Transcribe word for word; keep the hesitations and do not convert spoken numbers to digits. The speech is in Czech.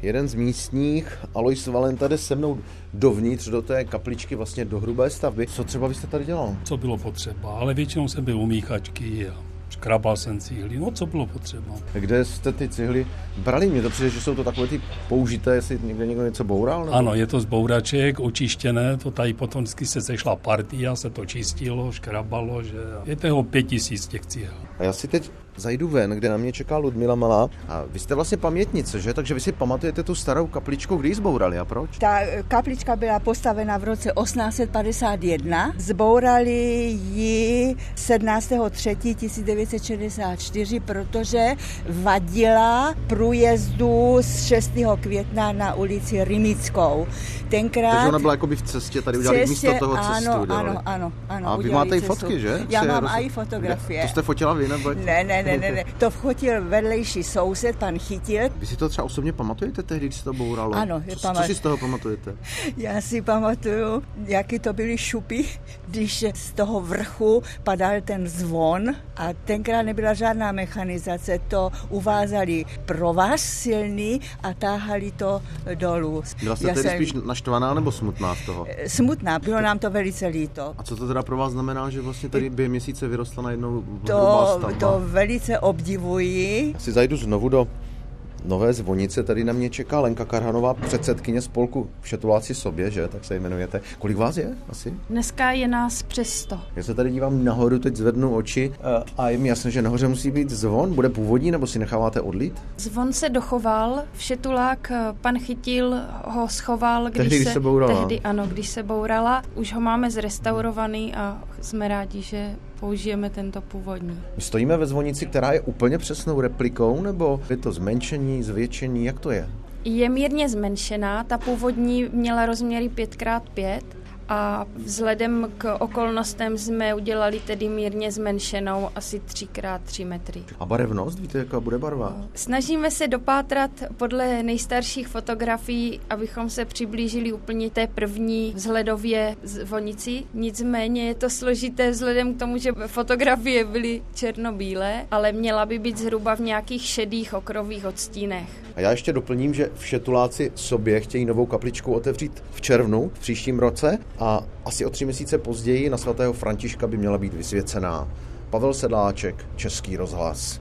jeden z místních, Alois Valenta, jde se mnou dovnitř do té kapličky, vlastně do hrubé stavby. Co třeba vy jste tady dělal? Co bylo potřeba, ale většinou jsem byl u míchačky a škrabal jsem cihly, no co bylo potřeba. Kde jste ty cihly brali? Mně to přijde, že jsou to takové ty použité, jestli někde někdo něco boural? Nebo? Ano, je to z bouraček, očištěné, to tady potom se sešla partia, se to čistilo, škrabalo, že je toho pět tisíc těch cihel. A já si teď zajdu ven, kde na mě čeká Ludmila Malá. A vy jste vlastně pamětnice, že? Takže vy si pamatujete tu starou kapličku, kdy ji zbourali a proč? Ta kaplička byla postavena v roce osmnáct set padesát jedna. Zbourali ji sedmnáctého třetího tisíc devět set šedesát čtyři, protože vadila průjezdu z šestého května na ulici Rimickou. Tenkrát... Takže ona byla jakoby v cestě, tady udělali cestě, místo toho cestu. Ano, udělali. ano, ano, ano. A vy máte i fotky, že? Já Jsi mám roz... i fotografie. To jste fotila vy, nebo? Ne, ne, ne, ne, ne. To vchotil vedlejší soused, pan Chytil. Vy si to třeba osobně pamatujete tehdy, když se to bouralo? Ano, co, pamat... co si z toho pamatujete? Já si pamatuju, jaký to byly šupy, když z toho vrchu padal ten zvon a tenkrát nebyla žádná mechanizace, to uvázali provaz silný a táhali to dolů. Byla jste Já tedy jsem... spíš naštvaná nebo smutná z toho? Smutná, bylo nám to velice líto. A co to teda pro vás znamená, že vlastně tady během měsíce vyrostla najednou to, hrubá stavba? To velice obdivuji. Si zajdu znovu do Nové Zvonice, tady na mě čeká Lenka Karhanová, předsedkyně spolku Všetuláci sobě, že? Tak se jmenujete. Kolik vás je asi? Dneska je nás přes sto. Já se tady dívám nahoru, teď zvednu oči a je mi jasné, že nahoře musí být zvon. Bude původní, nebo si necháváte odlít? Zvon se dochoval, Všetulák, pan Chytil ho schoval, když, tehdy, když se, se bourala. Tehdy, ano, když se bourala. Už ho máme zrestaurovaný a jsme rádi, že použijeme tento původní. My stojíme ve zvonici, která je úplně přesnou replikou, nebo je to zmenšení, zvětšení, jak to je? Je mírně zmenšená, ta původní měla rozměry pět krát pět a vzhledem k okolnostem jsme udělali tedy mírně zmenšenou asi tři krát tři metry. A barevnost, víte, jaká bude barva? Snažíme se dopátrat podle nejstarších fotografií, abychom se přiblížili úplně té první vzhledově zvonici. Nicméně je to složité vzhledem k tomu, že fotografie byly černobílé, ale měla by být zhruba v nějakých šedých okrových odstínech. A já ještě doplním, že Všetuláci sobě chtějí novou kapličku otevřít v červnu v příštím roce a asi o tři měsíce později na svatého Františka by měla být vysvěcená. Pavel Sedláček, Český rozhlas.